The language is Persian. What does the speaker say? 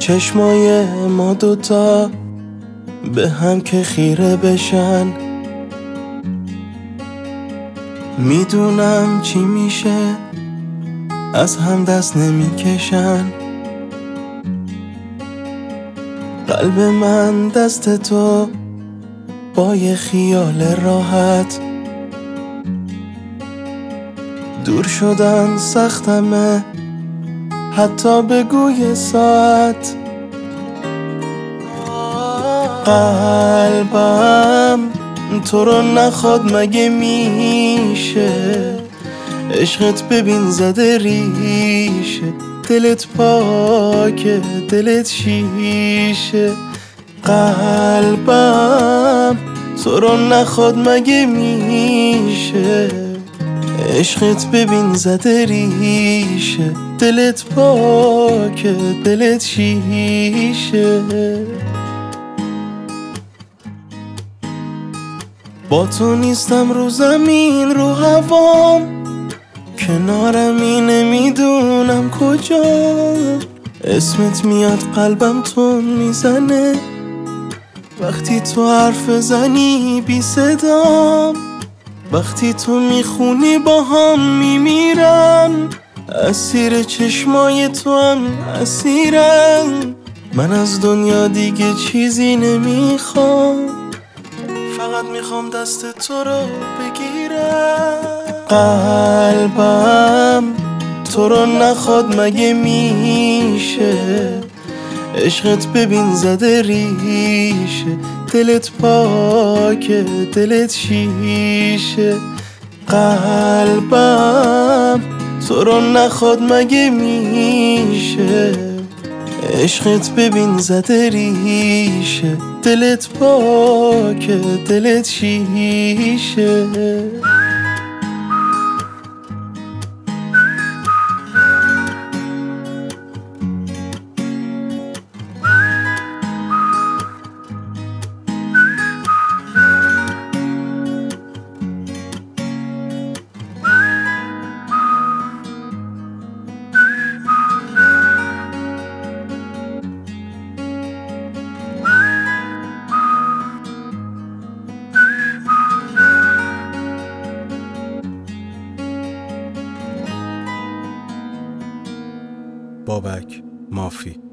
چشمای ما دوتا به هم که خیره بشن، میدونم چی میشه از هم دست نمیکشن. قلب من دست تو با یه خیال راحت، دور شدن سختمه حتی بگوی ساعت. قلبم تو رو نخواد مگه میشه، عشقت ببین زده ریشه، دلت پاکه دلت شیشه. قلبم تو رو نخواد مگه میشه، عشقت ببین زده ریشه، دلت پاکه دلت شیشه. با تو نیستم رو زمین رو هوام، کنارمی نمیدونم کجا، اسمت میاد قلبم تون میزنه وقتی تو حرف زنی بی صدام. وقتی تو میخونی با هم میمیرم، اسیر چشمای تو هم اسیرم. من از دنیا دیگه چیزی نمیخوام، فقط میخوام دست تو رو بگیرم. قلبم تو رو نخواد مگه میشه، عشقت ببین زده ریشه، دلت پاکه دلت شیشه. قلبم تو رو نخواد مگه میشه، عشقت ببین زده ریشه، دلت پاکه دلت شیشه. بابک مافی.